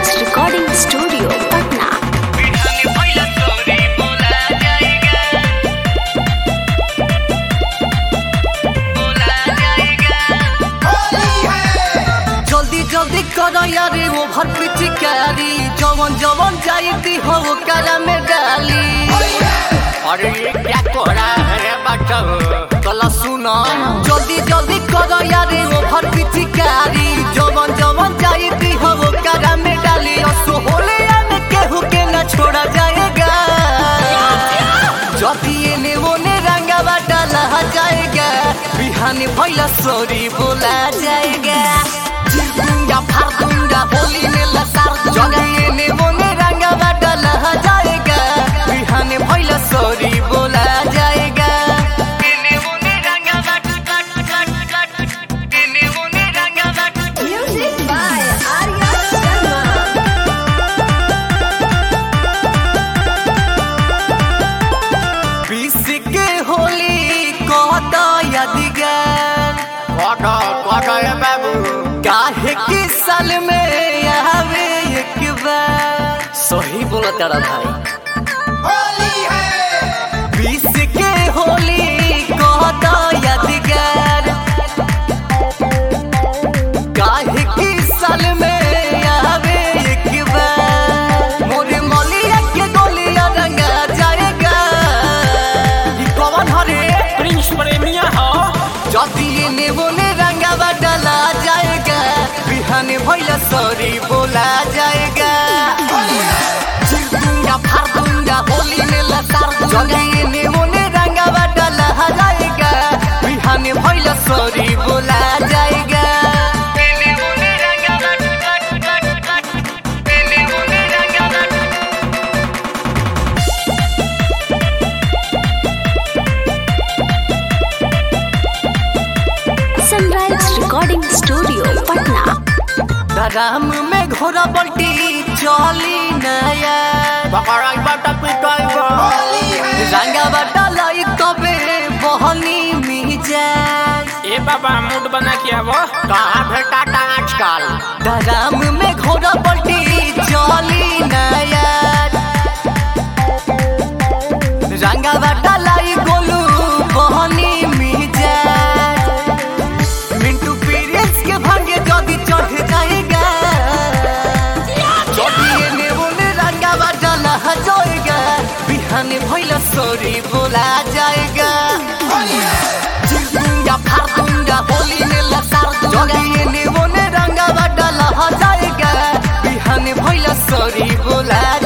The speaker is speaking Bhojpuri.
Recording studio Patna. जल्दी जल्दी करो यार वो भर पिचकारी जवन जवन जाती हो वो करा में डाली। अरे ये क्या कोड़ा है बच्चा कला सुना जल्दी जल्दी करो यार वो भर पिचकारी जवन जवन जाती हो वो करा में डाली। सोहले में केहू के न छोड़ा जाएगा जदी ने वो ने रंगा डाला जाएगा बिहानी भैला सॉरी बोला जाएगा। फारदुंगा होली में लसार जदी ने वो ने रंगा डाला जाएगा बिहानी भैला सॉरी बोला जाएगा। Music by Arya Sharma. बीस के होली कहता यादगार कोड़ा है बाबू काहे के साल में आवे एक बार। सही बोला तेरा भाई होली है 20 के होली कहता यादगार काहे के साल में आवे एक बार। मोरे मौलिया के गोलिया रंगा जाएगा ई कौन हरे प्रिंस प्रेमिया हो जदी ने वो ने रंगा डाला जाएगा बिहाने भैया सॉरी बोला जाएगा। जिंदूंगा फारदूंगा होली में लसार जदी ने वो ने रंगा डाला जाएगा बिहाने भैया सॉरी बोला जाएगा। Sunrise recording studio Patna. राम में घोड़ा बल्टी चली नया बकरा बटा पिटाई रंगा बटा लाई तबे बहनी मिजाज। ए बाबा मूड बना किया वो कहाँ भेटा था आजकल राम में घोड़ा बल्टी चली नया रंगा बटा लाई गोलू बहनी मिजाज। मिंटू पीरियड्स के भागे जदी चढ़ जाएगा जदी ने बोले रंगा बटा लह जाएगा बिहाने भैला सॉरी बोला जाएगा। जिंदूंगा फारदूंगा होली में लसार जदी ने बोले रंगा बटा लह जाएगा बिहाने भैला सॉरी बोला